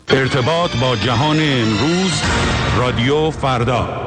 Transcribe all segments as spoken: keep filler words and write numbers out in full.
ارتباط با جهان امروز، رادیو فردا.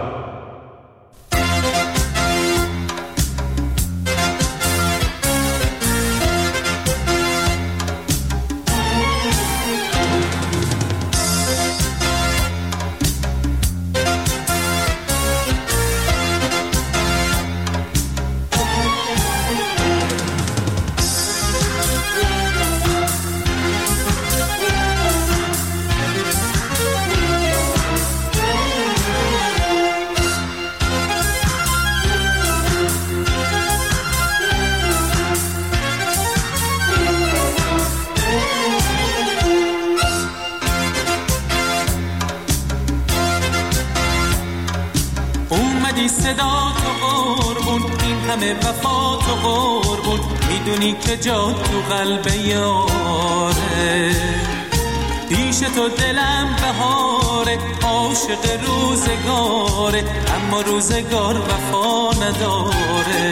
صدا تو قربون، این همه وفا تو قربون، میدونی که جا تو قلب یاره، پیش تو دلم بهاره، عاشق روزگاره، اما روزگار وفا نداره.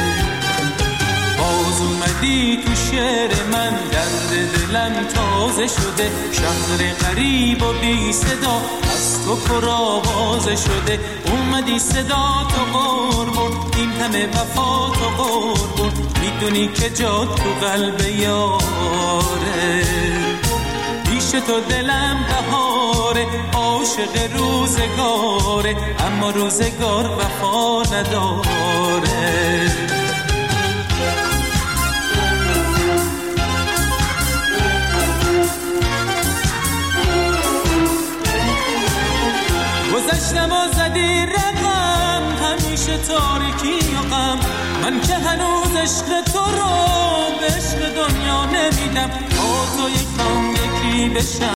باز اومدی تو شعر من، درد دلم تازه شده، شهر غریب و بی صدا از تو پر آوازه شده. اومدی صدا تو قربون، این همه وفا تو قربون، میدونی که جا تو قلب یاره، پیش تو دلم بهاره، عاشق روزگاره، اما روزگار وفا نداره. گذشتم و زدی رقم، همیشه تاریکی و غم، من که هنوز عشق تو رو به عشق دنیا نمیدم، با تو یکم یکی بشم.